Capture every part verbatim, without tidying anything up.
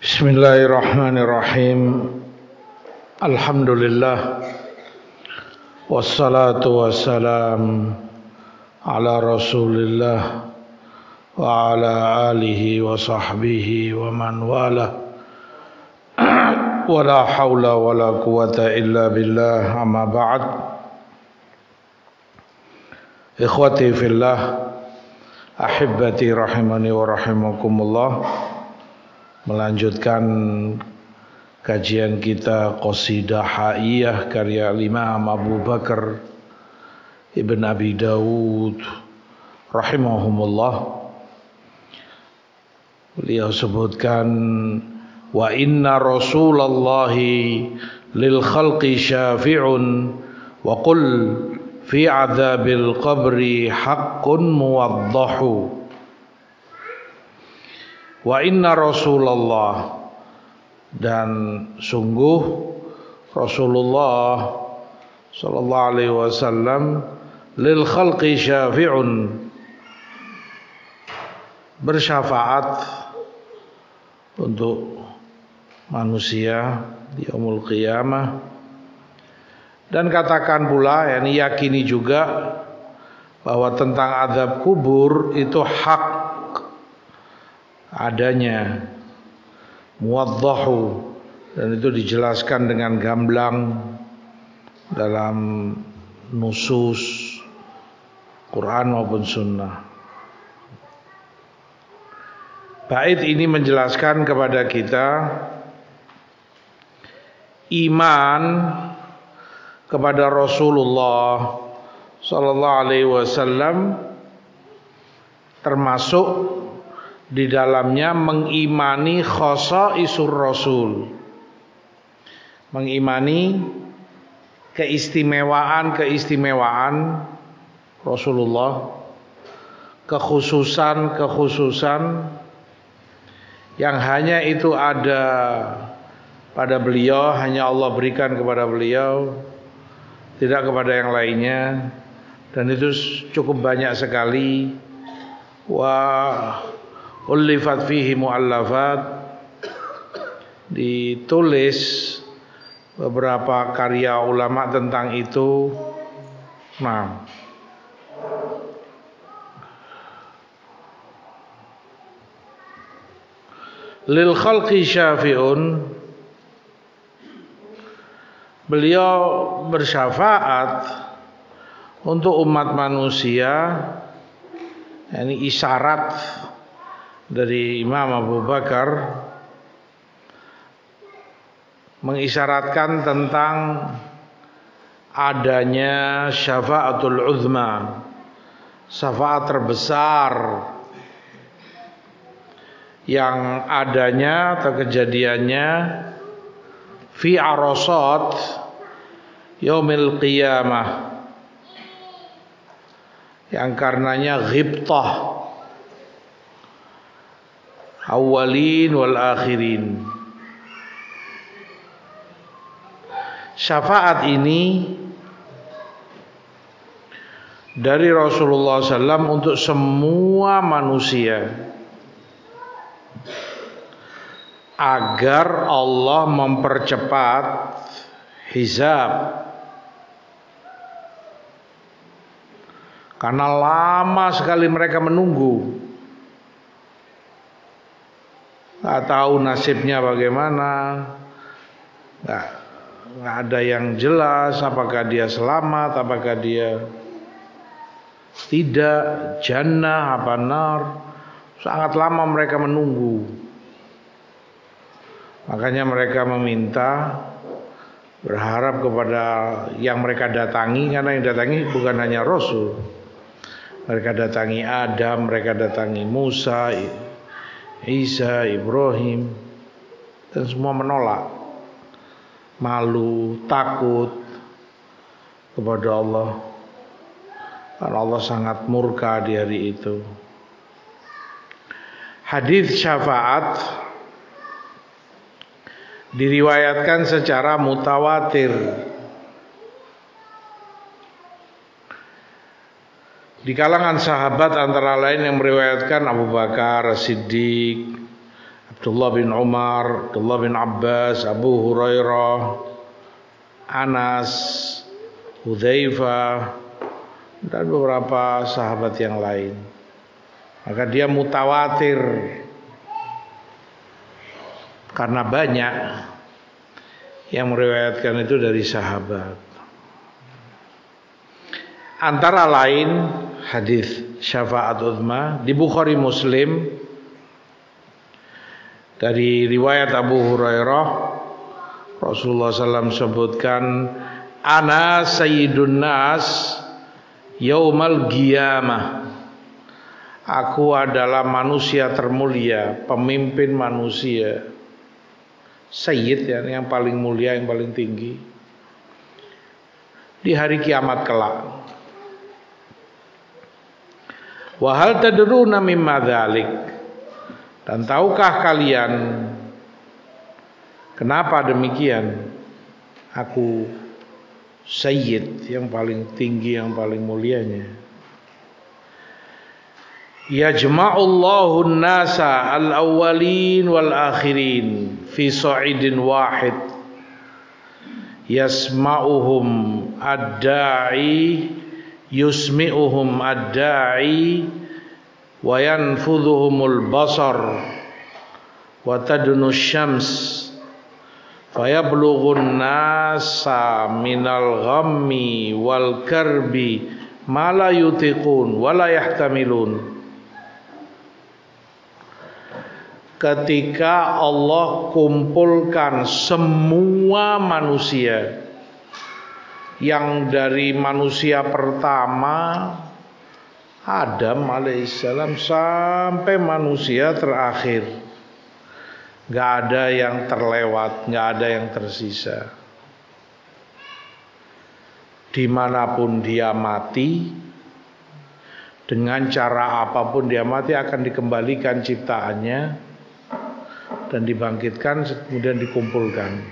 Bismillahirrahmanirrahim. Alhamdulillah. Wassalatu wassalam ala Rasulillah wa ala alihi wa sahbihi wa man wala. Wa la hawla wa la quwata illa billah. Amma ba'd. Ikhwati fillah, ahibbati rahimani wa rahimakumullah. Melanjutkan kajian kita Qasidah Haiyah karya Imam Abu Bakar Ibn Abi Dawud rahimahumullah. Beliau sebutkan, wa inna rasulallahi lil khalqi syafi'un wa qul fi adzabil qabri haqqun muwaddahu. Wa inna Rasulullah, dan sungguh Rasulullah sallallahu alaihi wasallam lil khalqi syafi'un, bersyafaat untuk manusia di yaumul qiyamah. Dan katakan pula, yakni yakini juga bahwa tentang azab kubur itu hak adanya, muwaddahu, dan itu dijelaskan dengan gamblang dalam nusus Quran maupun sunnah. Bait ini menjelaskan kepada kita iman kepada Rasulullah sallallahu alaihi wasallam, termasuk di dalamnya mengimani khasaisur Rasul, mengimani keistimewaan-keistimewaan Rasulullah, kekhususan-kekhususan yang hanya itu ada pada beliau, hanya Allah berikan kepada beliau, tidak kepada yang lainnya. Dan itu cukup banyak sekali. Wah, ulifat fihi muallafat, ditulis beberapa karya ulama tentang itu. Nah, lil khalqi syafi'un, beliau bersyafaat untuk umat manusia. Ini isyarat dari Imam Abu Bakar mengisyaratkan tentang adanya syafaatul uzma, syafaat terbesar yang adanya atau kejadiannya fi arasat yaumil qiyamah, yang karenanya ghibtah awalin wal akhirin. Syafaat ini dari Rasulullah sallallahu alaihi wasallam untuk semua manusia, agar Allah mempercepat hisab, karena lama sekali mereka menunggu, nggak tahu nasibnya bagaimana, nggak nggak ada yang jelas apakah dia selamat, apakah dia tidak, jannah apa nar. Sangat lama mereka menunggu. Makanya mereka meminta, berharap kepada yang mereka datangi, karena yang datangi bukan hanya Rasul. Mereka datangi Adam, mereka datangi Musa, Isa, Ibrahim, dan semua menolak, malu, takut kepada Allah, karena Allah sangat murka di hari itu. Hadis syafaat diriwayatkan secara mutawatir di kalangan sahabat, antara lain yang meriwayatkan Abu Bakar Siddiq, Abdullah bin Umar, Abdullah bin Abbas, Abu Hurairah, Anas, Hudzaifah, dan beberapa sahabat yang lain. Maka dia mutawatir karena banyak yang meriwayatkan itu dari sahabat. Antara lain hadis syafaat uzma di Bukhari Muslim dari riwayat Abu Hurairah, Rasulullah sallallahu alaihi wasallam sebutkan, ana sayyidun nas yaumal qiyamah. Aku adalah manusia termulia, pemimpin manusia. Sayyid ya, yang paling mulia, yang paling tinggi di hari kiamat kelak. Wa hal tadruna mimma dzalik? Dan tahukah kalian kenapa demikian? Aku sayyid, yang paling tinggi, yang paling mulianya. Ya jama'ullahu an-nasa al-awwalin wal akhirin fi sa'idin wahid yasma'uhum ad-da'i yusmi'uhum ad-da'i wa yanfudhuhumul basar wa tadunu syams fayablughun nasa minal ghammi wal karbi ma la yutiqun wa la yahtamilun. Ketika Allah kumpulkan semua manusia, yang dari manusia pertama Adam alaihissalam sampai manusia terakhir, gak ada yang terlewat, gak ada yang tersisa. Dimanapun dia mati, dengan cara apapun dia mati, akan dikembalikan ciptaannya dan dibangkitkan, kemudian dikumpulkan.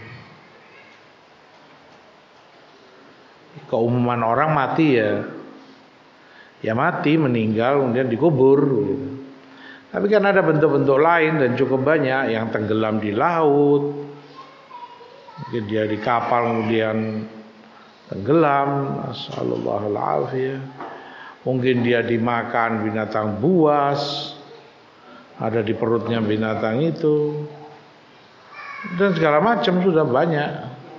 Keumuman orang mati ya, ya mati, meninggal, kemudian dikubur. Tapi kan ada bentuk-bentuk lain dan cukup banyak, yang tenggelam di laut, mungkin dia di kapal kemudian tenggelam, nasallallahu alaihi. Mungkin dia dimakan binatang buas, ada di perutnya binatang itu, dan segala macam. Sudah banyak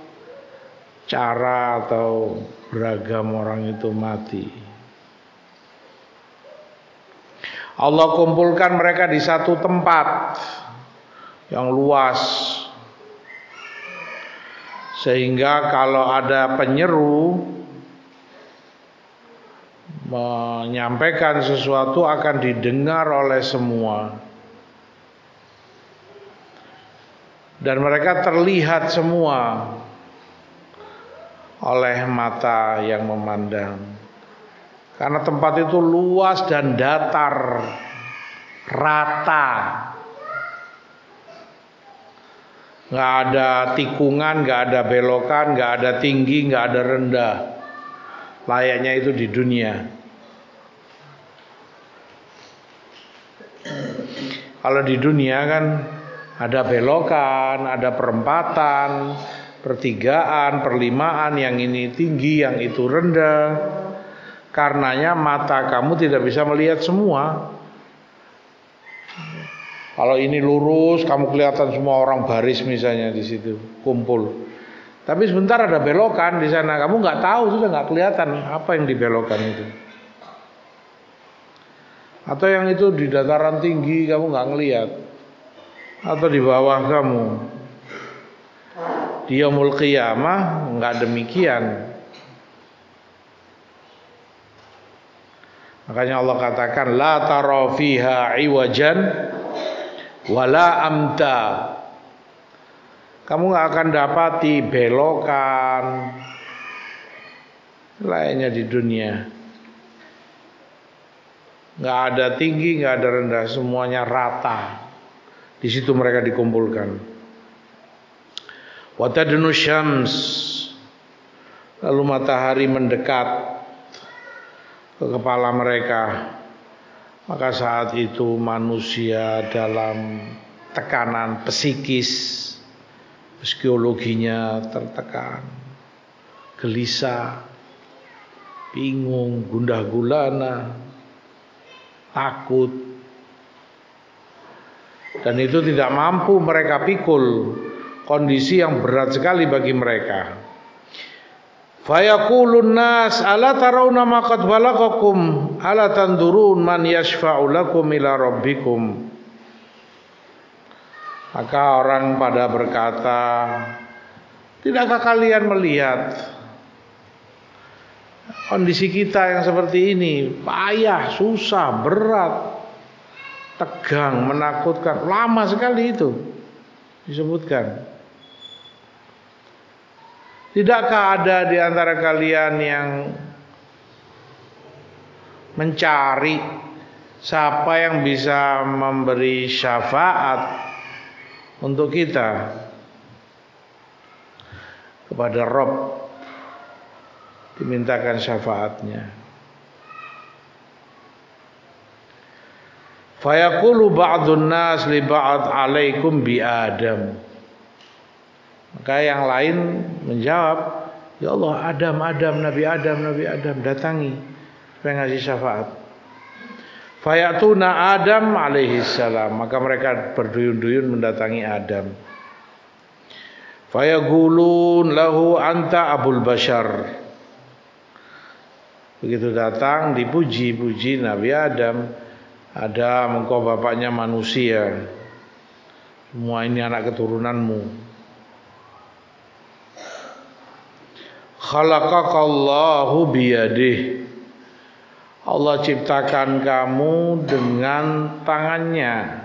cara atau beragam orang itu mati. Allah kumpulkan mereka di satu tempat yang luas, sehingga kalau ada penyeru menyampaikan sesuatu akan didengar oleh semua. Dan mereka terlihat semua oleh mata yang memandang. Karena tempat itu luas dan datar, rata, gak ada tikungan, gak ada belokan, gak ada tinggi, gak ada rendah. Layaknya itu di dunia. Kalau di dunia kan ada belokan, ada perempatan, pertigaan, perlimaan, yang ini tinggi, yang itu rendah. Karenanya mata kamu tidak bisa melihat semua. Kalau ini lurus, kamu kelihatan semua orang baris misalnya di situ kumpul. Tapi sebentar ada belokan di sana, kamu nggak tahu, sudah nggak kelihatan apa yang dibelokkan itu. Atau yang itu di dataran tinggi kamu nggak ngelihat, atau di bawah kamu. Di yaumul qiyamah nggak demikian. Makanya Allah katakan la tara fiha iwajan wala amta. Kamu nggak akan dapati belokan lainnya di dunia. Nggak ada tinggi, nggak ada rendah, semuanya rata. Di situ mereka dikumpulkan. Watadnu syams, lalu matahari mendekat ke kepala mereka. Maka saat itu manusia dalam tekanan psikis, psikologinya tertekan, gelisah, bingung, gundah gulana, takut. Dan itu tidak mampu mereka pikul, kondisi yang berat sekali bagi mereka. Fayaqulun nas ala tarawna ma qad balaghakum ala tandurun man yashfa'u lakum ila rabbikum. Maka orang pada berkata, tidakkah kalian melihat kondisi kita yang seperti ini, payah, susah, berat, tegang, menakutkan, lama sekali itu disebutkan. Tidakkah ada di antara kalian yang mencari siapa yang bisa memberi syafaat untuk kita kepada Rabb, dimintakan syafaatnya. Fayaqulu ba'dun nas li ba'd alaikum bi Adam. Maka yang lain menjawab, ya Allah, Adam, Adam, Nabi Adam, Nabi Adam, datangi supaya ngasih syafaat. Fayatuna Adam alaihi salam, maka mereka berduyun-duyun mendatangi Adam. Fayaqulun lahu anta abul bashar. Begitu datang dipuji-puji Nabi Adam, Adam, engkau bapaknya manusia, semua ini anak keturunanmu. Khalaqakallahu biyadih, Allah ciptakan kamu dengan tangannya.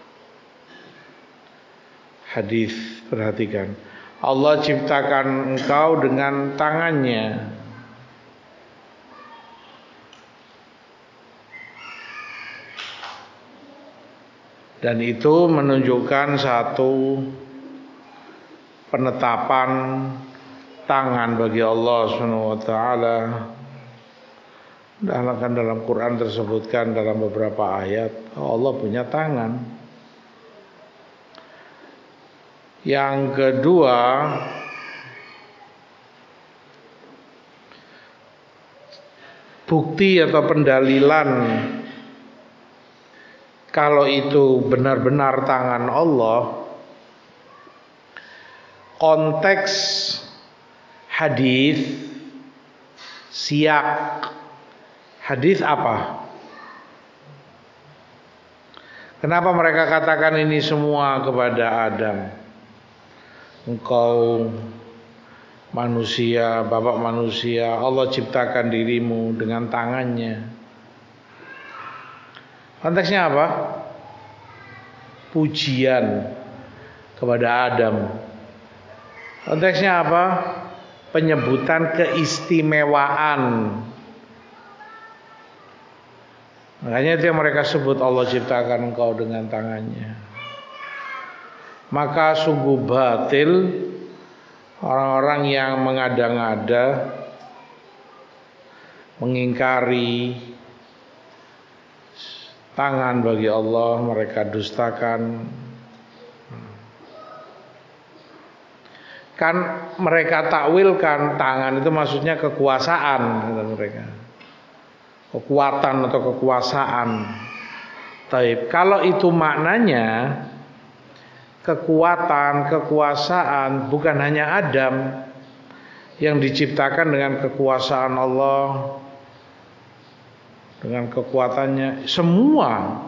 Hadis, perhatikan, Allah ciptakan engkau dengan tangannya. Dan itu menunjukkan satu penetapan tangan bagi Allah Subhanahu wa taala. Dan akan dalam Quran tersebutkan dalam beberapa ayat, Allah punya tangan. Yang kedua, bukti atau pendalilan kalau itu benar-benar tangan Allah, konteks hadis, siyak hadis apa? Kenapa mereka katakan ini semua kepada Adam? Engkau manusia, bapak manusia, Allah ciptakan dirimu dengan tangannya. Konteksnya apa? Pujian kepada Adam. Konteksnya apa? Penyebutan keistimewaan. Makanya itu yang mereka sebut, Allah ciptakan engkau dengan tangannya. Maka sungguh batil orang-orang yang mengada-ngada, mengingkari tangan bagi Allah, mereka dustakan. Kan mereka takwilkan tangan itu maksudnya kekuasaan, kata mereka. Kekuatan atau kekuasaan. Taib. Kalau itu maknanya kekuatan, kekuasaan, bukan hanya Adam yang diciptakan dengan kekuasaan Allah, dengan kekuatannya, semua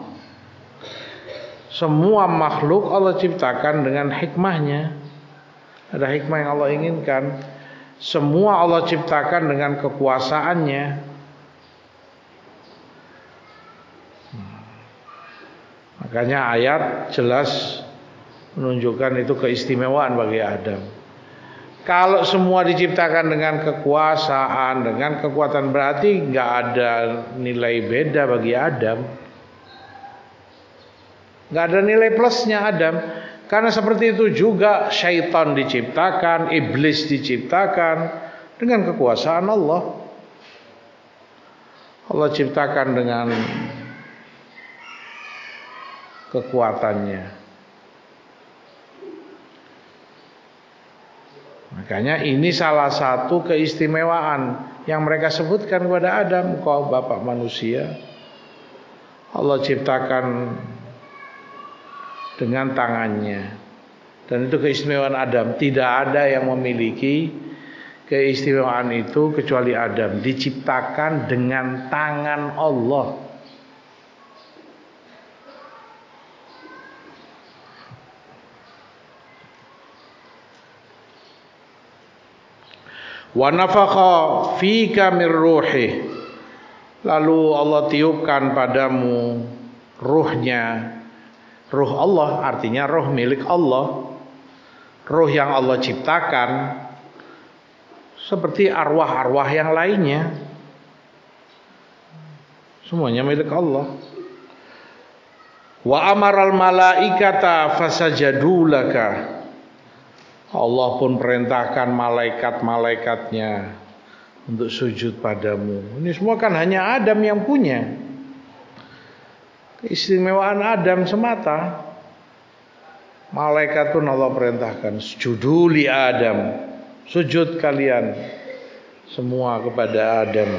semua makhluk Allah ciptakan dengan hikmahnya. Ada hikmah yang Allah inginkan. Semua Allah ciptakan dengan kekuasaannya. Makanya ayat jelas menunjukkan itu keistimewaan bagi Adam. Kalau semua diciptakan dengan kekuasaan, dengan kekuatan, berarti nggak ada nilai beda bagi Adam. Nggak ada nilai plusnya Adam. Karena seperti itu juga syaitan diciptakan, iblis diciptakan dengan kekuasaan Allah. Allah ciptakan dengan kekuatannya. Makanya ini salah satu keistimewaan yang mereka sebutkan kepada Adam, kau bapak manusia, Allah ciptakan dengan tangannya. Dan itu keistimewaan Adam. Tidak ada yang memiliki keistimewaan itu kecuali Adam. Diciptakan dengan tangan Allah. Wa nafakha fika min ruhi, lalu Allah tiupkan padamu ruhnya. Ruh Allah artinya ruh milik Allah, ruh yang Allah ciptakan seperti arwah-arwah yang lainnya, semuanya milik Allah. Wa amaral malaikata fasajadu laka, Allah pun perintahkan malaikat-malaikatnya untuk sujud padamu. Ini semua kan hanya Adam yang punya. Keistimewaan Adam semata. Malaikat pun Allah perintahkan, sujudu li Adam, sujud kalian semua kepada Adam.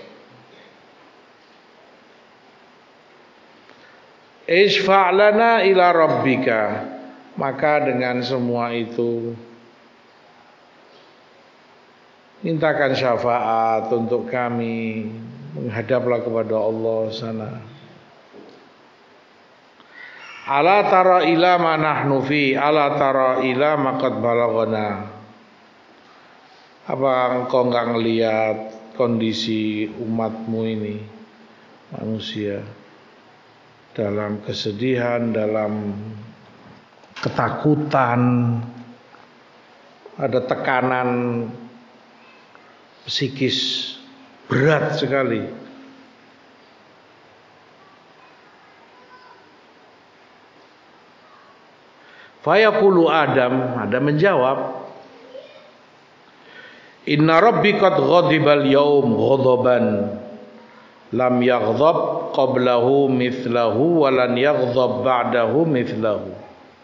Isfa' lana ila rabbika, maka dengan semua itu mintakan syafaat untuk kami, menghadaplah kepada Allah sana. Ala tara ila ma nahnu fi, ala tara ila ma qad balaghana. Apa engkau enggak ngelihat kondisi umatmu ini, manusia, dalam kesedihan, dalam ketakutan, ada tekanan psikis berat sekali. Fayaqulu Adam, Adam menjawab, inna rabbi qad ghadibal yaum ghadaban lam yaghdab qablahu mithlahu wa lan yaghdab ba'dahu mithlahu.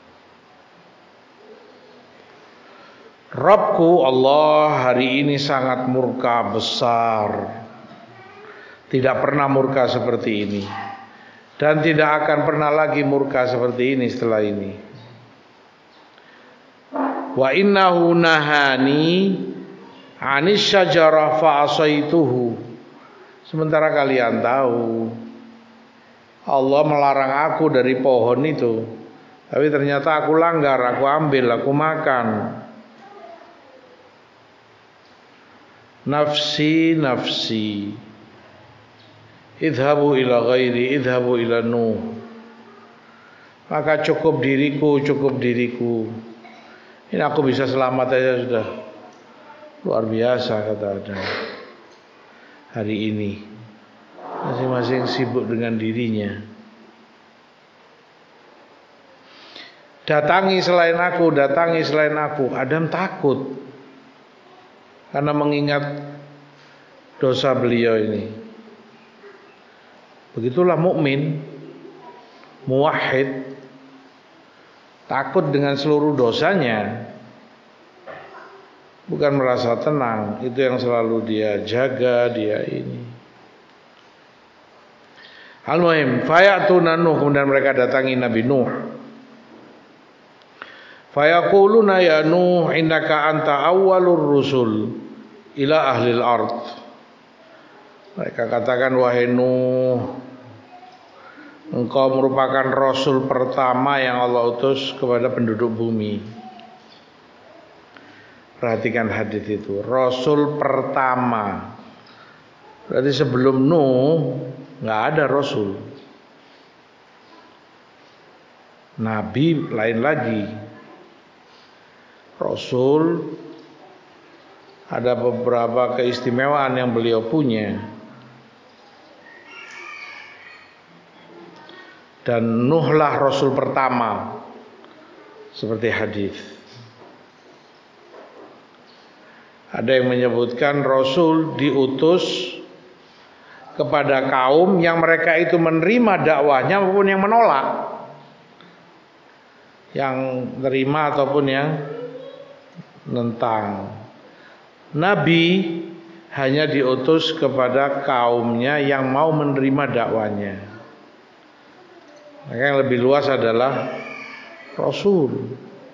Rabbku Allah hari ini sangat murka besar, tidak pernah murka seperti ini, dan tidak akan pernah lagi murka seperti ini setelah ini. Wa innahu nahani 'anis syajarah fa asaituhu. Sementara kalian tahu Allah melarang aku dari pohon itu, tapi ternyata aku langgar, aku ambil, aku makan. Nafsi nafsi, idhabu ila ghairi, idhabu ila Nuh. Maka cukup diriku, cukup diriku. Ini aku bisa selamat aja sudah luar biasa, kata Adam. Hari ini masing-masing sibuk dengan dirinya. Datangi selain aku, datangi selain aku. Adam takut karena mengingat dosa beliau ini. Begitulah mukmin, muwahhid, takut dengan seluruh dosanya, bukan merasa tenang. Itu yang selalu dia jaga, dia ini. Al-muhim, fayatuna Nuh, kemudian mereka datangi Nabi Nuh. Fayaquluna ya Nuh innaka anta awwalur rusul ila ahlil ard. Mereka katakan, wahai Nuh, engkau merupakan rasul pertama yang Allah utus kepada penduduk bumi. Perhatikan hadis itu, rasul pertama. Berarti sebelum Nuh nggak ada rasul. Nabi lain lagi. Rasul ada beberapa keistimewaan yang beliau punya. Dan Nuhlah rasul pertama, seperti hadis. Ada yang menyebutkan rasul diutus kepada kaum yang mereka itu menerima dakwahnya maupun yang menolak. Yang terima ataupun yang nentang. Nabi hanya diutus kepada kaumnya yang mau menerima dakwanya. Maka yang lebih luas adalah Rasul.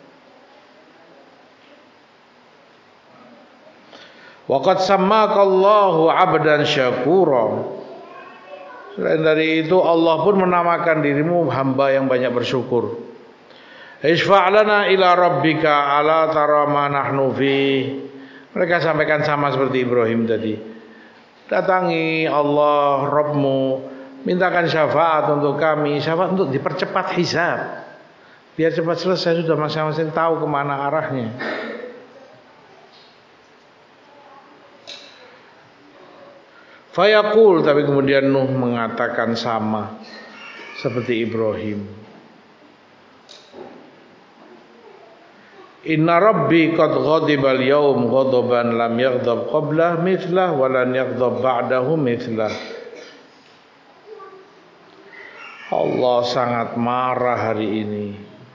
Waqad sammakallahu 'abdan syakura. Selain dari itu Allah pun menamakan dirimu hamba yang banyak bersyukur. Isfa' lana ila rabbika ala tara ma nahnu fi. Mereka sampaikan sama seperti Ibrahim tadi. Datangi Allah Rabbmu, mintakan syafaat untuk kami, syafaat untuk dipercepat hisab. Biar cepat selesai, sudah masing-masing tahu kemana arahnya. Fayaqul, tapi kemudian Nuh mengatakan sama seperti Ibrahim. Inna rabbi qad ghadiba al-yawm ghadaban lam yaghdab qablah mithlah wa lan yaghdab ba'dahu mithlah. Allah sangat marah hari ini.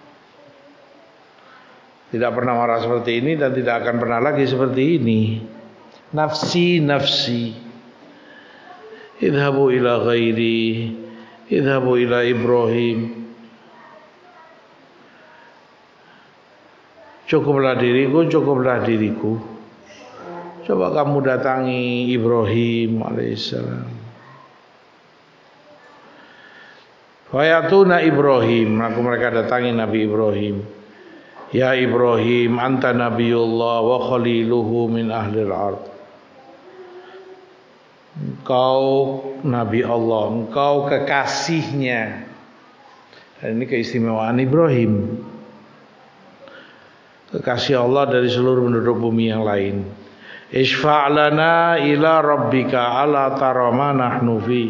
Tidak pernah marah seperti ini dan tidak akan pernah lagi seperti ini. Nafsi nafsi. Idhabu ila ghairi, idhabu ila Ibrahim. Cukuplah diriku, cukuplah diriku. Coba kamu datangi Ibrahim alaihissalam. Fayatuna Ibrahim, maka mereka datangi Nabi Ibrahim. Ya Ibrahim, anta nabiyullah wa khaliluhu min ahlil ard. Engkau Nabi Allah, engkau kekasihnya. Dan ini keistimewaan Ibrahim, kekasih Allah dari seluruh penduduk bumi yang lain. Isfa' lana ila rabbika ala tara ma nahnu fi.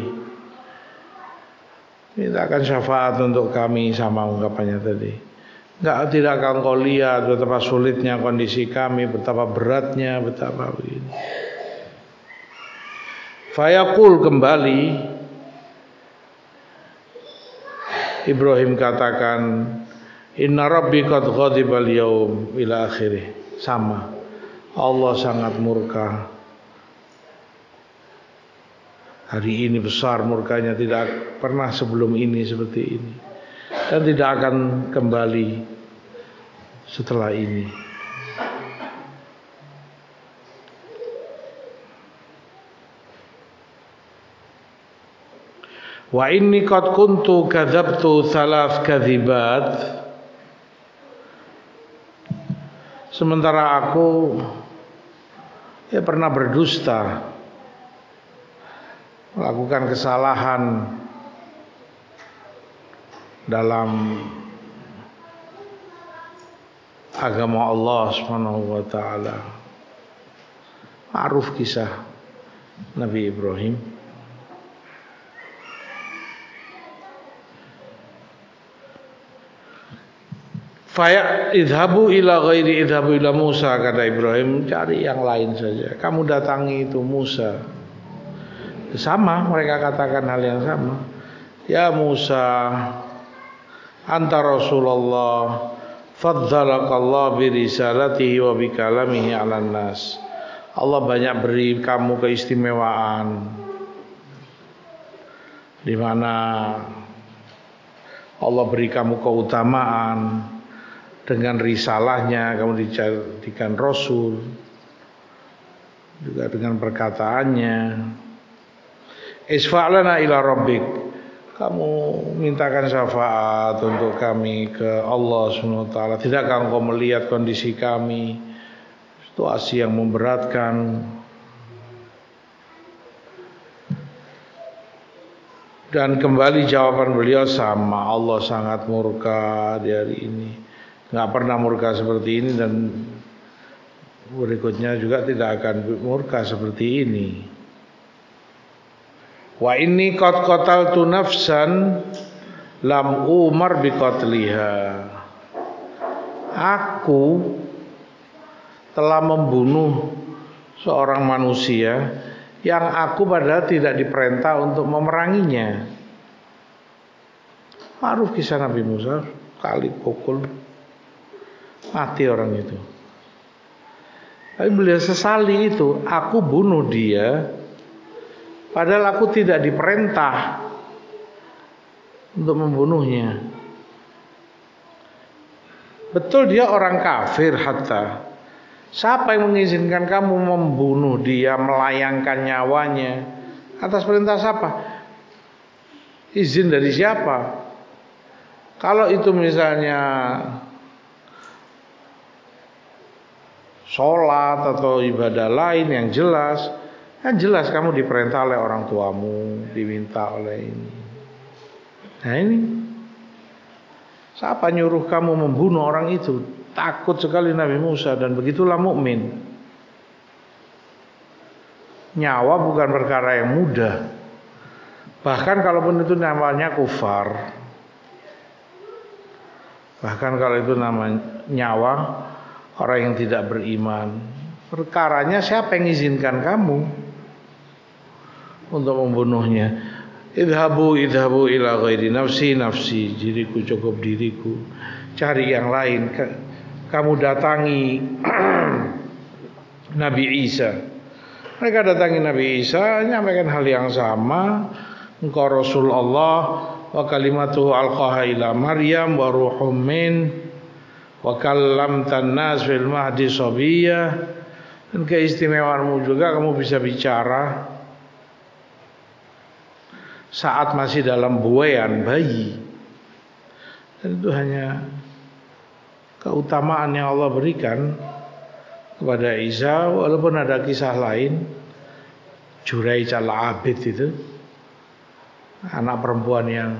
Mintakan syafaat untuk kami, sama ungkapannya tadi. Enggak, tidak akan kau lihat betapa sulitnya kondisi kami, betapa beratnya, betapa begini. Fayaqul, kembali Ibrahim katakan, inna rabbi qad ghadiba al-yawm ila akhirih. Sama, Allah sangat murka hari ini, besar murkanya, tidak pernah sebelum ini seperti ini, dan tidak akan kembali setelah ini. Wa inni qad kuntu kadzabtu thalath kadzibat. Sementara aku ya pernah berdusta, melakukan kesalahan dalam agama Allah Subhanahu wa taala. Ma'ruf kisah Nabi Ibrahim. Faya idhabu ila ghairi idhabu ila Musa, kata Ibrahim, cari yang lain saja. Kamu datangi itu Musa. Sama, mereka katakan hal yang sama. Ya Musa, anta Rasulullah, faddalakallah bi risalatihi wa bi kalamihi 'alan nas. Allah banyak beri kamu keistimewaan, di mana Allah beri kamu keutamaan. Dengan risalahnya kamu dijadikan Rasul, juga dengan perkataannya. Isfa'lana ila rabbik, kamu mintakan syafaat untuk kami ke Allah subhanahu wa taala. Tidakkah engkau melihat kondisi kami, situasi yang memberatkan? Dan kembali jawaban beliau sama, Allah sangat murka di hari ini. Nggak pernah murka seperti ini, dan berikutnya juga tidak akan murka seperti ini. Wa inni qad qataltu nafsan lam umar biqatliha. Aku telah membunuh seorang manusia yang aku padahal tidak diperintah untuk memeranginya. Ma'ruf kisah Nabi Musa, kali pukul mati orang itu. Tapi beliau sesali itu, aku bunuh dia padahal aku tidak diperintah untuk membunuhnya. Betul dia orang kafir hatta. Siapa yang mengizinkan kamu membunuh dia, melayangkan nyawanya? Atas perintah siapa? Izin dari siapa? Kalau itu misalnya sholat atau ibadah lain yang jelas, kan jelas kamu diperintah oleh orang tuamu, diminta oleh ini. Nah ini, siapa nyuruh kamu membunuh orang itu? Takut sekali Nabi Musa, dan begitulah mukmin. Nyawa bukan perkara yang mudah. Bahkan kalaupun itu namanya kufar, bahkan kalau itu namanya nyawa orang yang tidak beriman, perkaranya siapa yang izinkan kamu untuk membunuhnya? Idhabu idhabu ila ghairi nafsi nafsi, diriku cukup diriku, cari yang lain. Kamu datangi Nabi Isa. Mereka datangi Nabi Isa, menyampaikan hal yang sama. Engkau Rasul Allah, wa kalimatuhu alqaha ila Maryam wa ruhum min, wa kallamtan nas fil mahdi sabiyya. Dan keistimewaanmu juga kamu bisa bicara saat masih dalam buayan bayi. Dan itu hanya keutamaan yang Allah berikan kepada Isa. Walaupun ada kisah lain, Juraij al-Abid itu, anak perempuan yang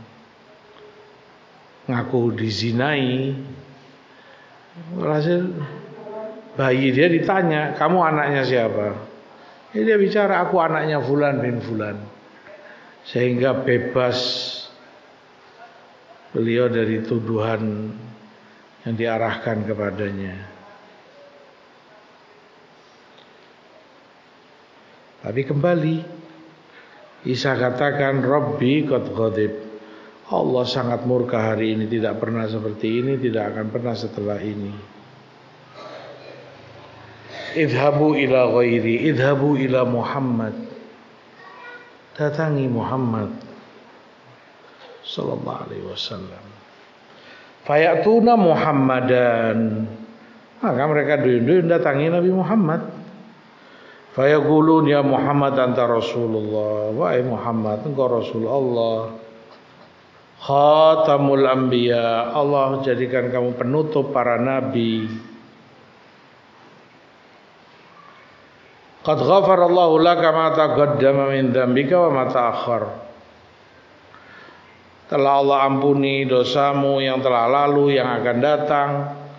ngaku dizinai, walhasil bayi dia ditanya, kamu anaknya siapa? Ya, dia bicara, aku anaknya Fulan bin Fulan. Sehingga bebas beliau dari tuduhan yang diarahkan kepadanya. Tapi kembali Isa katakan, Rabbi qad ghadib. Allah sangat murka hari ini, tidak pernah seperti ini, tidak akan pernah setelah ini. Idhabu ila ghairi, idhabu ila Muhammad. Datangi Muhammad sallallahu alaihi wasallam. Fayatuna Muhammadan. Maka mereka duyun-duyun datangi Nabi Muhammad. Fayaqulun ya Muhammad anta Rasulullah. Wahai Muhammad, engkau Rasul Allah. Khatamul anbiya. Allah jadikan kamu penutup para nabi. Qad ghafarallahu laka ma taqaddama min dzambika wa ma ta'akhkhar. Telah Allah ampuni dosamu yang telah lalu, yang akan datang.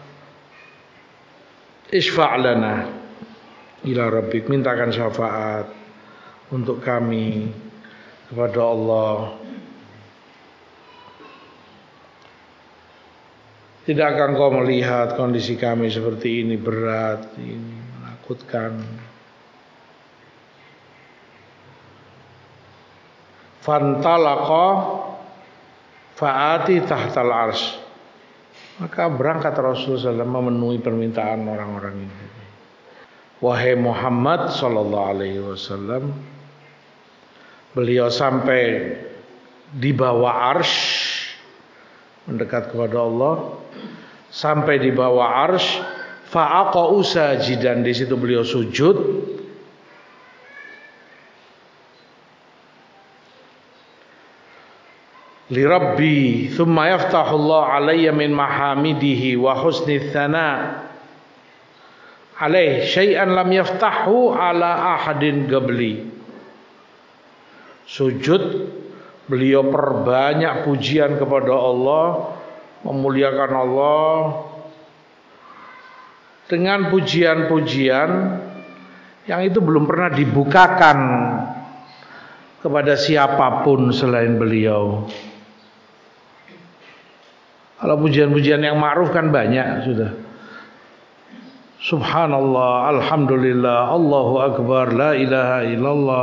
Isfa' lana ila rabbik, mintakan syafaat untuk kami kepada Allah. Tidakkah engkau melihat kondisi kami seperti ini, berat, ini menakutkan? Fantalaqa fa'ati tahtal arsy. Maka berangkat Rasulullah sallallahu alaihi wasallam memenuhi permintaan orang-orang ini. Wahai Muhammad sallallahu alaihi wasallam, beliau sampai di bawah arsy, mendekat kepada Allah, sampai di bawah arsy, fa'aqa'u sajidan, di situ beliau sujud. Li Rabbi, thumma yaftahullah alayya min mahamidihi wa husni thana alaih syai'an lam yaftahu ala ahadin qabli. Sujud, beliau perbanyak pujian kepada Allah, memuliakan Allah dengan pujian-pujian yang itu belum pernah dibukakan kepada siapapun selain beliau. Kalau pujian-pujian yang ma'ruf kan banyak sudah. Subhanallah, alhamdulillah, Allahu akbar, la ilaha illallah.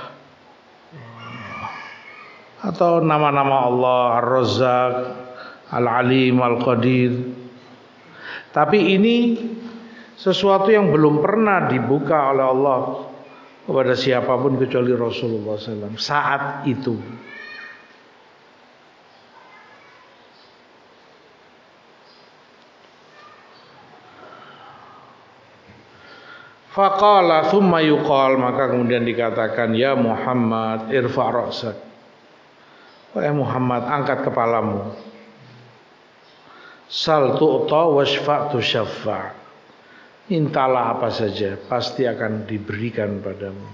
Atau nama-nama Allah, Ar-Razzaq, Al-Alim, Al-Qadir. Tapi ini sesuatu yang belum pernah dibuka oleh Allah kepada siapapun kecuali Rasulullah sallallahu alaihi wasallam saat itu. Faqala thumma yuqal, maka kemudian dikatakan, ya Muhammad irfa' ra'sak, wahai Muhammad angkat kepalamu, sal tu'ta washfa' tushaffa', mintalah apa saja pasti akan diberikan padamu.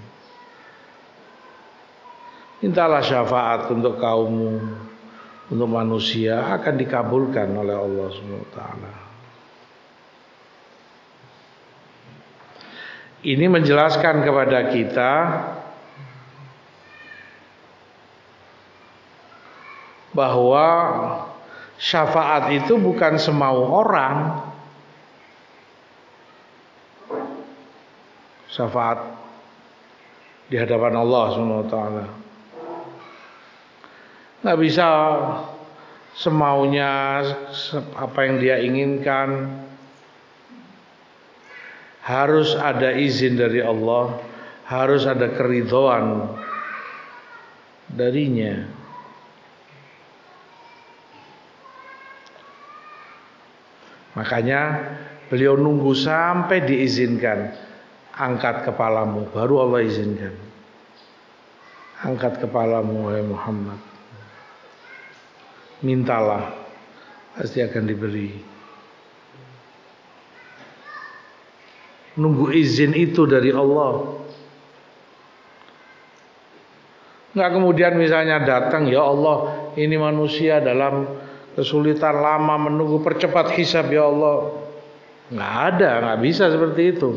Mintalah syafaat untuk kaummu, untuk manusia, akan dikabulkan oleh Allah subhanahu wa taala. Ini menjelaskan kepada kita bahwa syafaat itu bukan semau orang. Syafaat di hadapan Allah subhanahu wa taala nggak bisa semaunya apa yang dia inginkan. Harus ada izin dari Allah, harus ada keridhaan darinya. Makanya beliau nunggu sampai diizinkan, angkat kepalamu, baru Allah izinkan. Angkat kepalamu wahai Muhammad, mintalah, pasti akan diberi. Nunggu izin itu dari Allah. Nggak kemudian misalnya datang, ya Allah ini manusia dalam kesulitan lama menunggu, percepat hisab ya Allah. Nggak ada, nggak bisa seperti itu.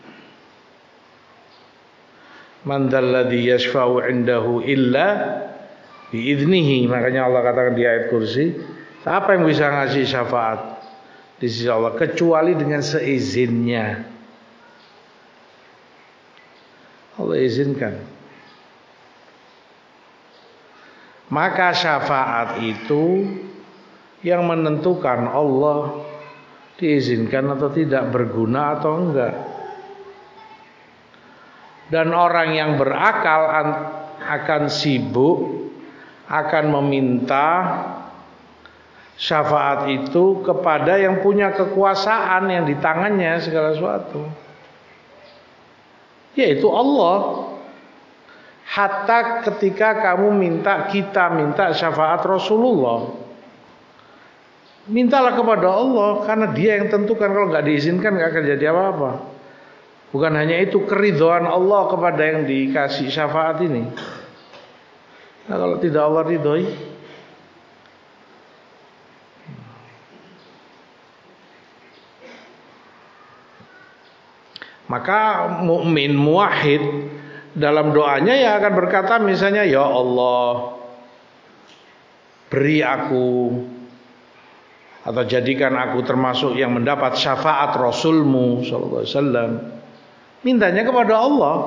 Man dzalladzi yashfa'u 'indahu illa biiznihi. Makanya Allah katakan di ayat kursi, siapa yang bisa ngasih syafaat di sisi Allah kecuali dengan seizinnya. Allah izinkan. Maka syafaat itu yang menentukan Allah diizinkan atau tidak, berguna atau enggak. Dan orang yang berakal akan sibuk, akan meminta syafaat itu kepada yang punya kekuasaan, yang di tangannya segala sesuatu, yaitu Allah. Hatta ketika kamu minta, kita minta syafaat Rasulullah, mintalah kepada Allah, karena dia yang tentukan. Kalau nggak diizinkan nggak akan jadi apa-apa. Bukan hanya itu, keridhaan Allah kepada yang dikasih syafaat ini. Nah, kalau tidak Allah ridhoi, maka mukmin muwahhid dalam doanya ya akan berkata misalnya, ya Allah beri aku atau jadikan aku termasuk yang mendapat syafaat Rasulmu sallallahu alaihi wasallam. Mintanya kepada Allah.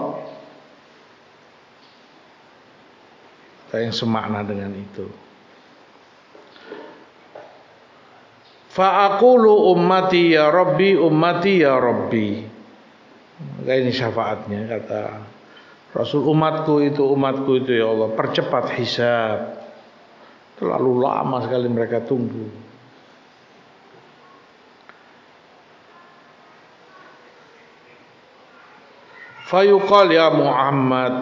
Ada yang semakna dengan itu. Fa aqulu ummati ya Rabbi, ummati ya Rabbi. Maka ini syafaatnya, kata Rasul, umatku itu, umatku itu ya Allah, percepat hisab. Terlalu lama sekali mereka tunggu. Fayuqal ya Muhammad,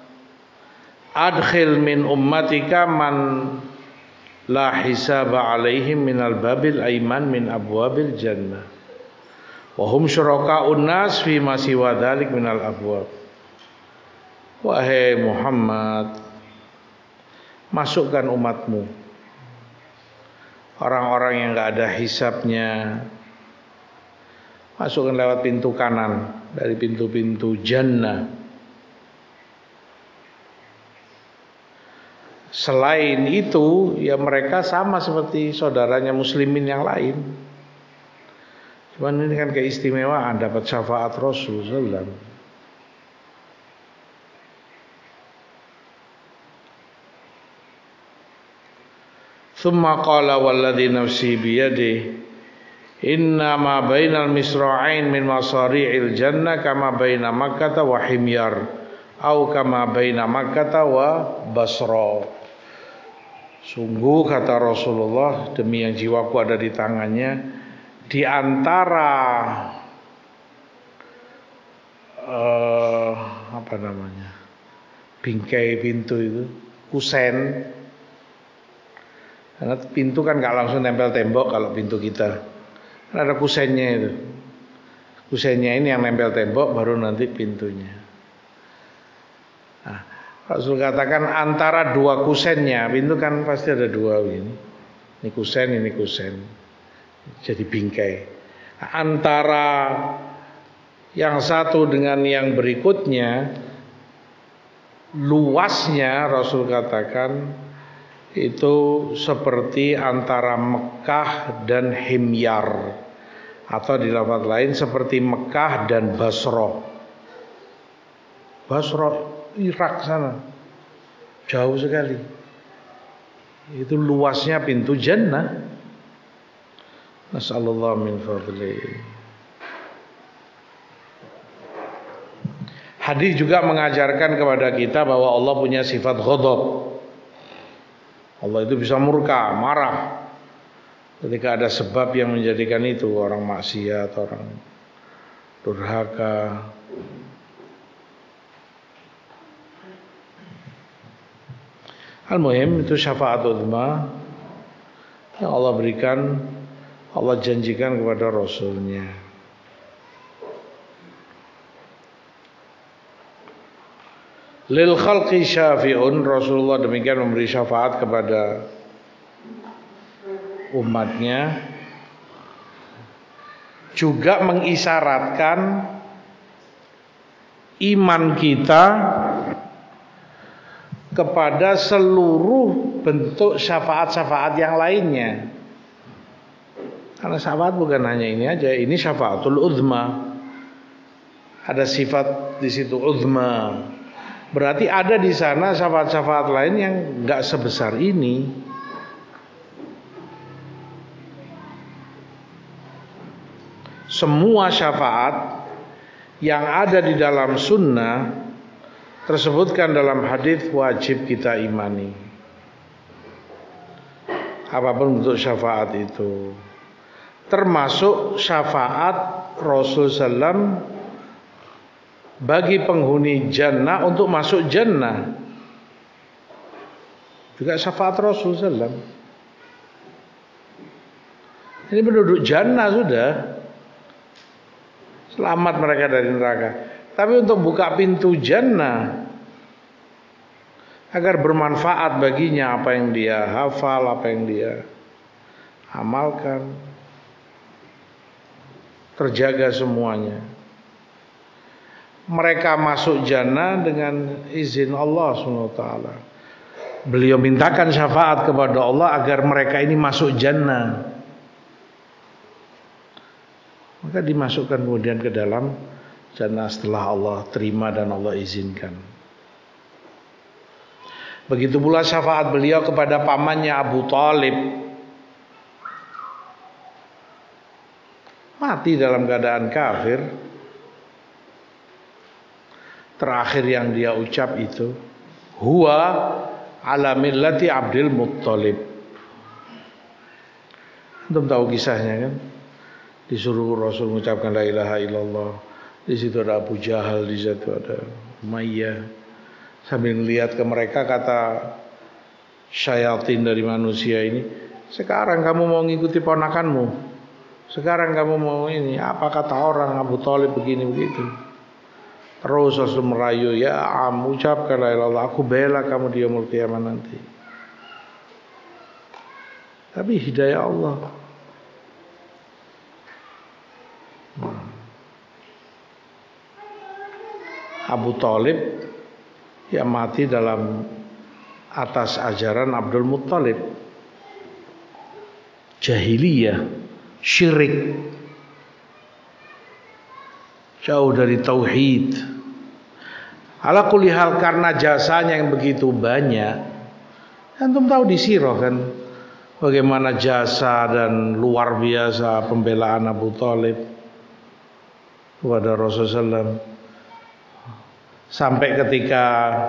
adkhil min ummatika man la hisaba alaihim minal babil aiman min abwabil jannah wa hum syuraka'un nas fi ma siwa dzalik minal abwab. Wahai Muhammad, masukkan umatmu, orang-orang yang enggak ada hisabnya, masukkan lewat pintu kanan dari pintu-pintu jannah. Selain itu, ya mereka sama seperti saudaranya muslimin yang lain. Cuman ini kan keistimewaan dapat syafaat Rasul sallallahu alaihi wasallam. Tsumma qala walladzi nafsi biyadihi Inna ma bainal misra'ain min masari'il jannah kama baina Makkah wa Himyar au kama baina Makkah wa Basra. Sungguh kata Rasulullah, demi yang jiwaku ada di tangannya, di antara uh, apa namanya bingkai pintu itu, kusen. Karena pintu kan gak langsung nempel tembok kalau pintu kita. Ada kusennya itu. Kusennya ini yang nempel tembok, baru nanti pintunya. Nah, Rasul katakan antara dua kusennya, pintu kan pasti ada dua ini. Ini kusen, ini kusen. Jadi bingkai. Nah, antara yang satu dengan yang berikutnya, luasnya Rasul katakan itu seperti antara Mekah dan Himyar, atau di lafaz lain seperti Mekah dan Basra. Basra Irak sana, jauh sekali. Itu luasnya pintu jannah. Nasallallahu min fadli. Hadis juga mengajarkan kepada kita bahwa Allah punya sifat ghadab. Allah itu bisa murka, marah ketika ada sebab yang menjadikan itu, orang maksiat, orang durhaka. Al-muhim itu syafaat uzma yang Allah berikan, Allah janjikan kepada Rasulnya. Lil khalqi syafi'un, Rasulullah demikian memberi syafaat kepada umatnya, juga mengisyaratkan iman kita kepada seluruh bentuk syafaat-syafaat yang lainnya. Karena syafaat bukan hanya ini aja, ini syafaatul uzma. Ada sifat di situ uzma. Berarti ada di sana syafaat-syafaat lain yang enggak sebesar ini. Semua syafaat yang ada di dalam sunnah tersebutkan dalam hadis wajib kita imani. Apapun bentuk syafaat itu, termasuk syafaat Rasul sallallahu alaihi wasallam bagi penghuni jannah untuk masuk jannah, juga syafaat Rasul sallallahu alaihi wasallam. Ini penduduk jannah sudah selamat mereka dari neraka. Tapi untuk buka pintu jannah agar bermanfaat baginya apa yang dia hafal, apa yang dia amalkan, terjaga semuanya. Mereka masuk jannah dengan izin Allah subhanahu wa taala. Beliau mintakan syafaat kepada Allah agar mereka ini masuk jannah. Maka dimasukkan kemudian ke dalam jannah setelah Allah terima dan Allah izinkan. Begitu pula syafaat beliau kepada pamannya Abu Thalib, mati dalam keadaan kafir. Terakhir yang dia ucap itu, huwa ala millati Abdul Muttalib. Antum tahu kisahnya kan? Disuruh Rasul mengucapkan la ilaha illallah. Di situ ada Abu Jahal, di situ ada Umayyah. Sambil melihat ke mereka, kata syayatin dari manusia ini, sekarang kamu mau ngikuti ponakanmu, sekarang kamu mau ini, apa kata orang Abu Thalib begini begitu. Terus Rasul merayu, ya am, ucapkan la ilaha illallah, aku bela kamu di yaumul qiyamah nanti. Tapi hidayah Allah. Abu Thalib yang mati dalam atas ajaran Abdul Muttalib, jahiliyah, syirik, jauh dari tauhid. Ala kulli hal, karena jasanya yang begitu banyak. Antum tahu di sirah kan, bagaimana jasa dan luar biasa pembelaan Abu Thalib kepada Rasulullah sallallahu alaihi wasallam. Sampai ketika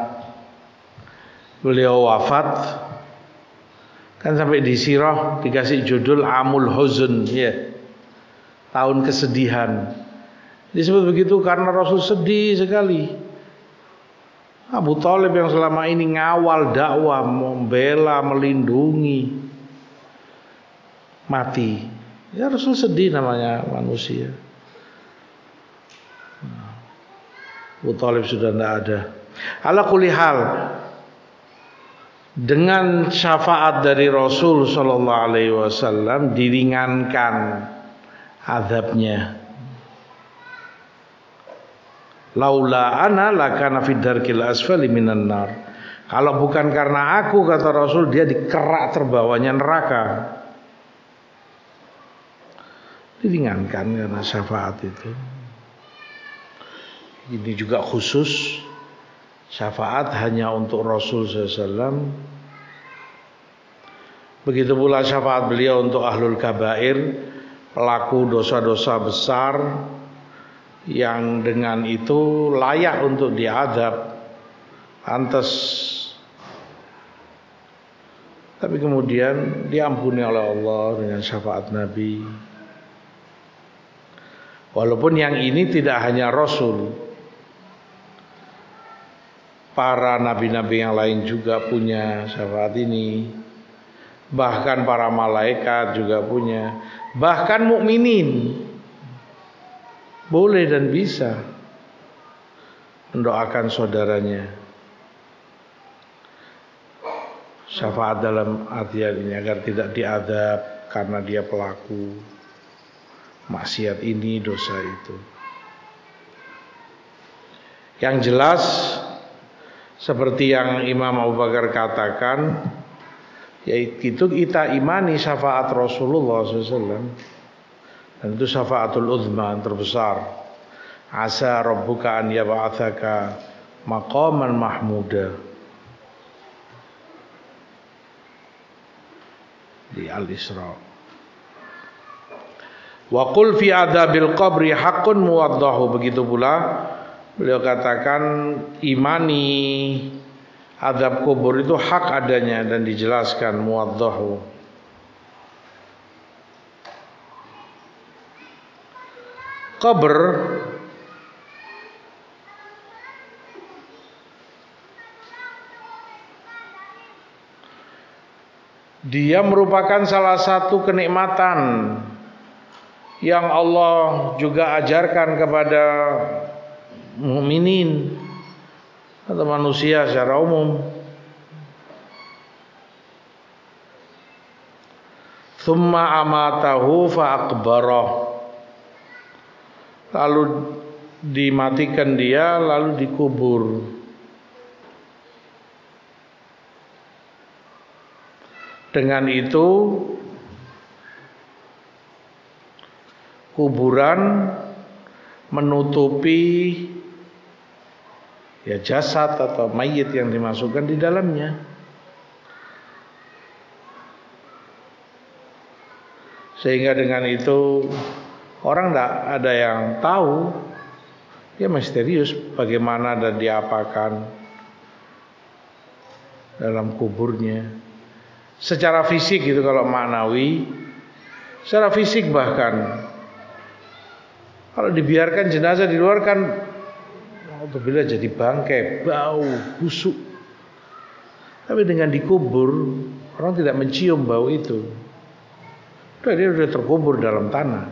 beliau wafat, kan sampai di sirah dikasih judul Amul Huzn, ya, tahun kesedihan. Disebut begitu karena Rasul sedih sekali. Abu Thalib yang selama ini ngawal dakwah, membela, melindungi, mati. Ya Rasul sedih, namanya manusia. Abu Thalib sudah tidak ada. Ala kulli hal, dengan syafaat dari Rasul sallallahu alaihi wasallam diringankan azabnya. Laula ana lakana fid darkil asfali minan nar. Kalau bukan karena aku, kata Rasul, dia dikerak terbawahnya neraka. Diringankan karena syafaat itu. Ini juga khusus, syafaat hanya untuk Rasul sallallahu alaihi wasallam. Begitu pula syafaat beliau untuk ahlul kabair, pelaku dosa-dosa besar yang dengan itu layak untuk diazab, pantas. Tapi kemudian diampuni oleh Allah dengan syafaat Nabi. Walaupun yang ini tidak hanya Rasul, para nabi-nabi yang lain juga punya syafaat ini. Bahkan para malaikat juga punya. Bahkan mukminin boleh dan bisa mendoakan saudaranya. Syafaat dalam artian ini agar tidak diazab karena dia pelaku maksiat ini, dosa itu. Yang jelas, seperti yang Imam Abu Bakar katakan, yaitu kita imani syafaat Rasulullah sallallahu alaihi wasallam, dan itu syafaatul uzma terbesar. Asa rabbuka an yab'atsaka maqaman mahmuda di Al-Isra. Wa qul fi adzabil qabri haqqun muwaddahu. Begitu pula beliau katakan, imani azab kubur itu hak adanya dan dijelaskan, muwaddahu. Qabr dia merupakan salah satu kenikmatan yang Allah juga ajarkan kepada mukminin atau manusia secara umum. Tsumma amatahu fa aqbarah. Lalu dimatikan dia, lalu dikubur. Dengan itu kuburan menutupi ya jasad atau mayit yang dimasukkan di dalamnya. Sehingga dengan itu orang tidak ada yang tahu, ya misterius bagaimana dan diapakan dalam kuburnya. Secara fisik itu kalau maknawi, secara fisik bahkan kalau dibiarkan jenazah di luar kan apabila jadi bangkai, bau, busuk. Tapi dengan dikubur, orang tidak mencium bau itu. Dia sudah terkubur dalam tanah.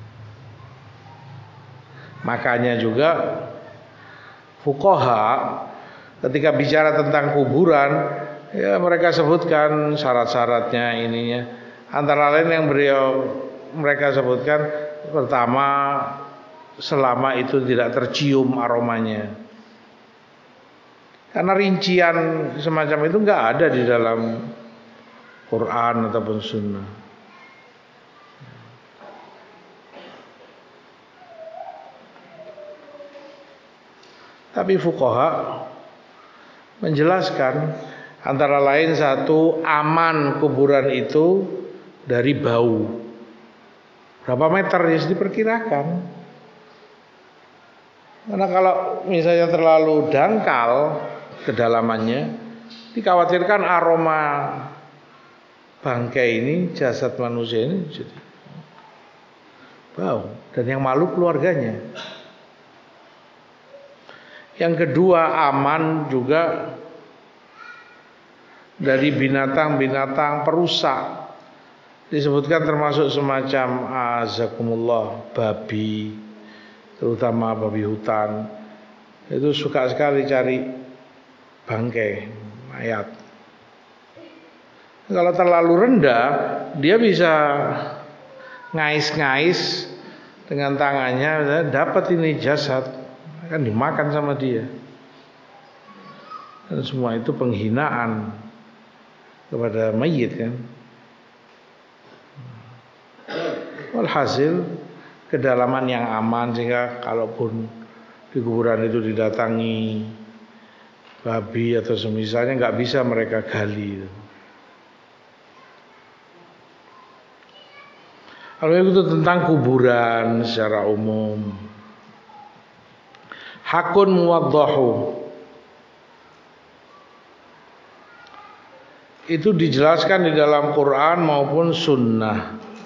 Makanya juga fuqaha ketika bicara tentang kuburan, ya mereka sebutkan syarat-syaratnya ininya. Antara lain yang beliau mereka sebutkan, pertama, selama itu tidak tercium aromanya. Karena rincian semacam itu enggak ada di dalam Quran ataupun Sunnah. Tapi fuqaha menjelaskan Antara lain satu, aman kuburan itu dari bau. Berapa meter ya diperkirakan? Karena kalau misalnya terlalu dangkal kedalamannya, dikhawatirkan aroma bangkai ini, jasad manusia ini jadi bau, dan yang malu keluarganya. Yang kedua, aman juga dari binatang-binatang perusak. Disebutkan termasuk semacam azakumullah, babi, terutama babi hutan. Itu suka sekali cari bangkai, mayat. Kalau terlalu rendah, dia bisa ngais-ngais dengan tangannya, dapat ini jasad, akan dimakan sama dia. Dan semua itu penghinaan kepada mayit kan. Walhasil kedalaman yang aman sehingga kalaupun di kuburan itu didatangi babi atau semisalnya nggak bisa mereka gali. Kalau itu tentang kuburan secara umum. Hakun muwaddahu. Itu dijelaskan di dalam Quran maupun sunnah.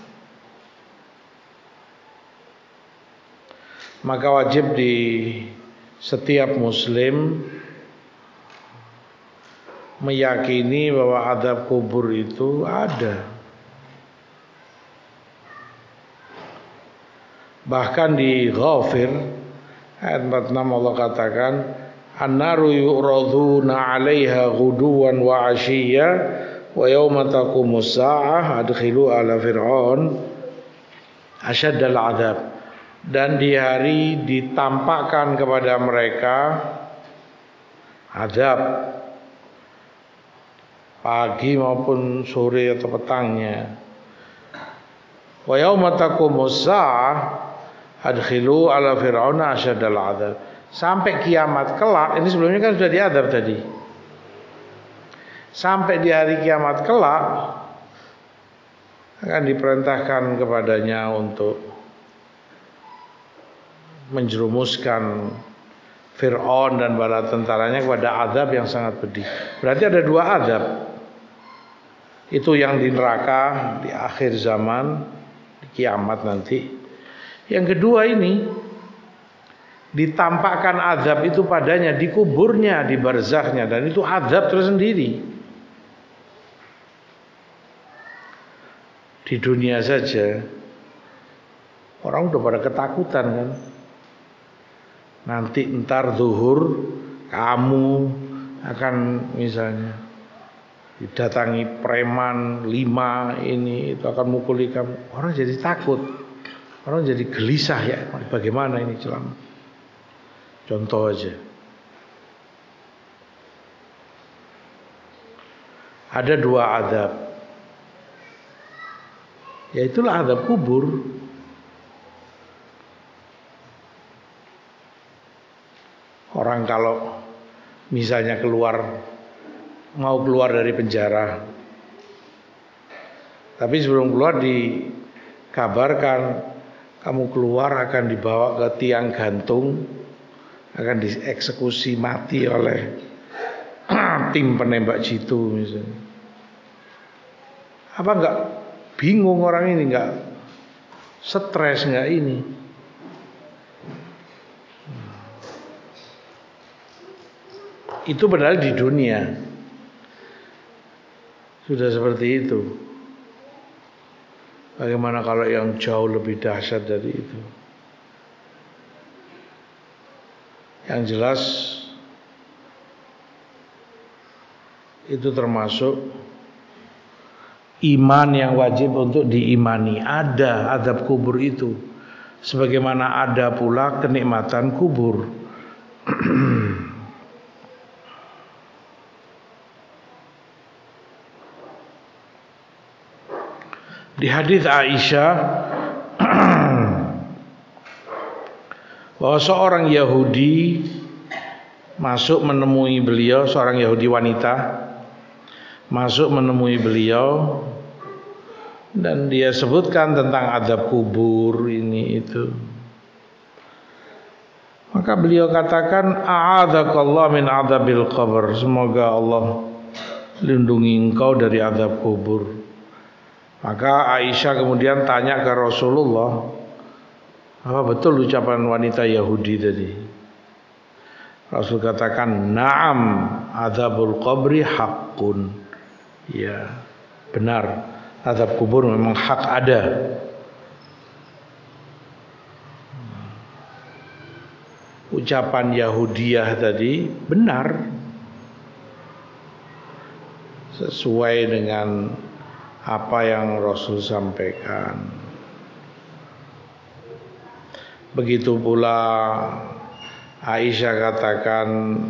Maka wajib di setiap muslim meyakini bahwa azab kubur itu ada. Bahkan di Ghafir ayat empat puluh enam Allah katakan, an-naru yu'raduna 'alaiha ghuduwan wa 'ashiyya wa yauma taqumus sa'ah adkhilu ala fir'aun asyaddal 'adzab. Dan di hari ditampakkan kepada mereka azab pagi maupun sore atau petangnya. Wa yauma taqumus sa'ah adkhilu ala fir'auna asyaddal 'adzab. Sampai kiamat kelak, ini sebelumnya kan sudah diadab tadi. Sampai di hari kiamat kelak akan diperintahkan kepadanya untuk menjerumuskan Fir'aun dan bala tentaranya kepada azab yang sangat pedih. Berarti ada dua azab. Itu yang di neraka di akhir zaman, di kiamat nanti. Yang kedua ini ditampakkan azab itu padanya di kuburnya, di barzakhnya, dan itu azab tersendiri. Di dunia saja orang udah pada ketakutan kan. Nanti entar zuhur kamu akan misalnya didatangi preman lima ini itu akan mukuli kamu. Orang jadi takut. Orang jadi gelisah ya. Bagaimana ini celam? Contoh aja. Ada dua azab. Yaitulah azab kubur. Orang kalau misalnya keluar, mau keluar dari penjara, tapi sebelum keluar dikabarkan kamu keluar akan dibawa ke tiang gantung, akan dieksekusi mati oleh tim penembak jitu misalnya. Apa enggak bingung orang ini, enggak stres, enggak ini? Itu padahal di dunia sudah seperti itu. Bagaimana kalau yang jauh lebih dahsyat dari itu? Yang jelas itu termasuk iman yang wajib untuk diimani. Ada azab kubur itu, sebagaimana ada pula kenikmatan kubur. Di hadis Aisyah bahwa seorang Yahudi masuk menemui beliau, seorang Yahudi wanita masuk menemui beliau dan dia sebutkan tentang azab kubur ini itu. Maka beliau katakan, a'adzakallah min adzabil qabr, semoga Allah lindungi engkau dari azab kubur. Maka Aisyah kemudian tanya ke Rasulullah, apa betul ucapan wanita Yahudi tadi? Rasul katakan, na'am, azabul qabri haqqun. Ya, benar, azab kubur memang hak ada. Ucapan Yahudiyah tadi benar, sesuai dengan apa yang Rasul sampaikan. Begitu pula Aisyah katakan,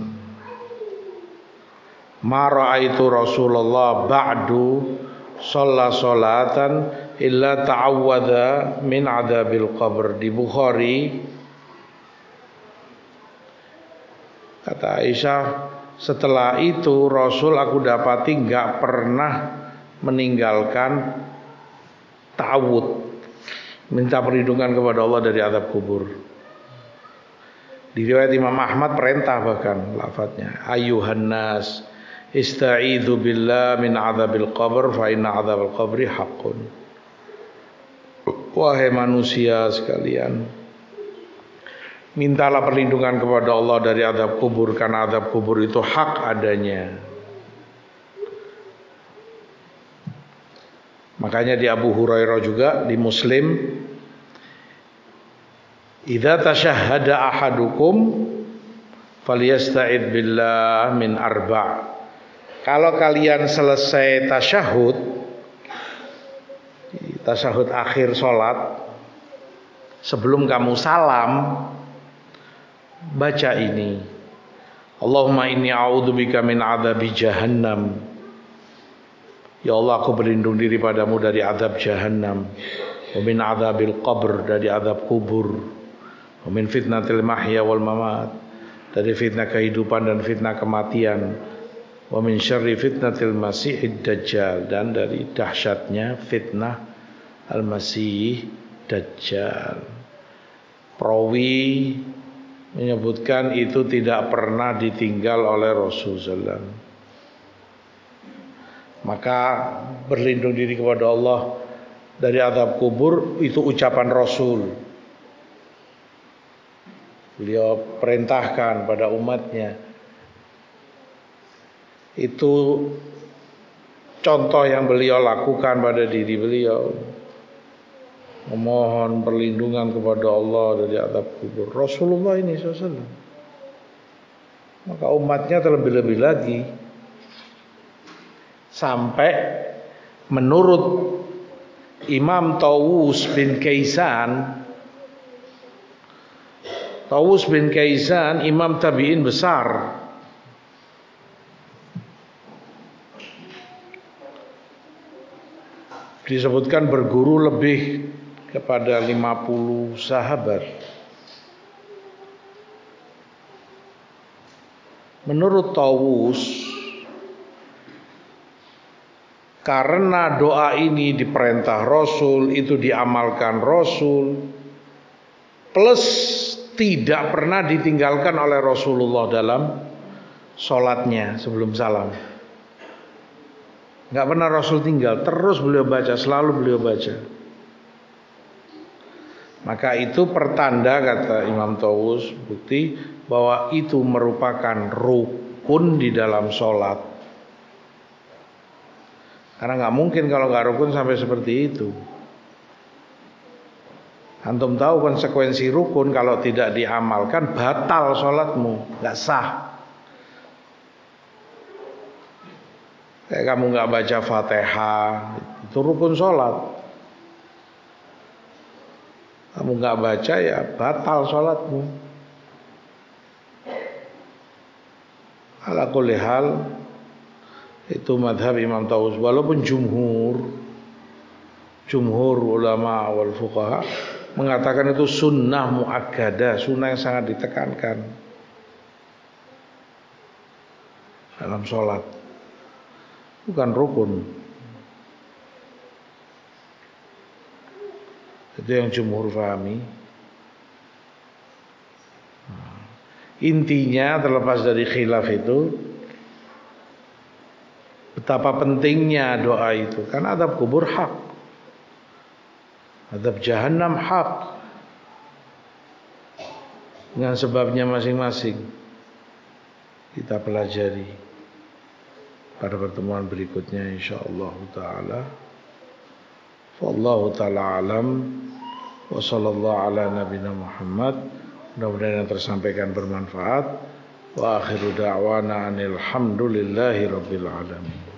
ma ra'aitu Rasulullah ba'du shalla sholatan illa ta'awwadha min adzabil qabr. Di Bukhari kata Aisyah, setelah itu Rasul aku dapati enggak pernah meninggalkan ta'awud, minta perlindungan kepada Allah dari azab kubur. Di riwayat Imam Ahmad perintah bahkan lafadznya, ayuhan nas ista'idzu billah min adzabil qabr fa inna adzabil qabri haqqun. Wahai manusia sekalian, mintalah perlindungan kepada Allah dari azab kubur, karena azab kubur itu hak adanya. Makanya di Abu Hurairah juga di Muslim, idza tashahhada ahadukum falyasta'id billah min arba'. Kalau kalian selesai tasyahud, tasyahud akhir salat, sebelum kamu salam, baca ini, Allahumma inni a'udzubika min adzabi jahannam. Ya Allah, aku berlindung diri padamu dari azab jahannam, wa min adzabil qabr, dari azab kubur, wa min fitnatil mahya wal mamat, dari fitnah kehidupan dan fitnah kematian, wa min syarri fitnatil masihid dajjal, dan dari dahsyatnya fitnah al-masih dajjal. Perawi menyebutkan itu tidak pernah ditinggal oleh Rasulullah sallallahu alaihi wasallam. Maka berlindung diri kepada Allah dari azab kubur itu ucapan Rasul. Beliau perintahkan pada umatnya. Itu contoh yang beliau lakukan pada diri beliau, memohon perlindungan kepada Allah dari azab kubur. Rasulullah ini sallallahu alaihi wasallam. Maka umatnya terlebih-lebih lagi, sampai menurut Imam Tawus bin Kaisan, Tawus bin Kaisan imam tabi'in besar, disebutkan berguru lebih kepada lima puluh sahabat. Menurut Tawus, karena doa ini diperintah Rasul, itu diamalkan Rasul, plus tidak pernah ditinggalkan oleh Rasulullah dalam sholatnya sebelum salam. Gak pernah Rasul tinggal, terus beliau baca, selalu beliau baca. Maka itu pertanda, kata Imam Tawus, bukti bahwa itu merupakan rukun di dalam sholat. Karena nggak mungkin kalau nggak rukun sampai seperti itu. Antum tahu konsekuensi rukun, kalau tidak diamalkan batal sholatmu, nggak sah. Kayak kamu nggak baca Fatihah, itu rukun sholat. Kamu nggak baca, ya batal sholatmu. Ala kulli hal, itu madhab Imam Tawus. Walaupun jumhur Jumhur ulama wal fuqaha mengatakan itu sunnah muakkadah, sunnah yang sangat ditekankan dalam sholat. bukan rukun. Itu yang jumhur pahami. Intinya terlepas dari khilaf itu, betapa pentingnya doa itu. Karena azab kubur hak, azab jahannam hak, dengan sebabnya masing-masing. Kita pelajari pada pertemuan berikutnya insyaallah taala. Wallahu taala alam. Wa sallallahu ala nabiyina Muhammad. Mudah-mudahan yang tersampaikan bermanfaat. Wa akhiru da'wana anil hamdulillahi rabbil alamin.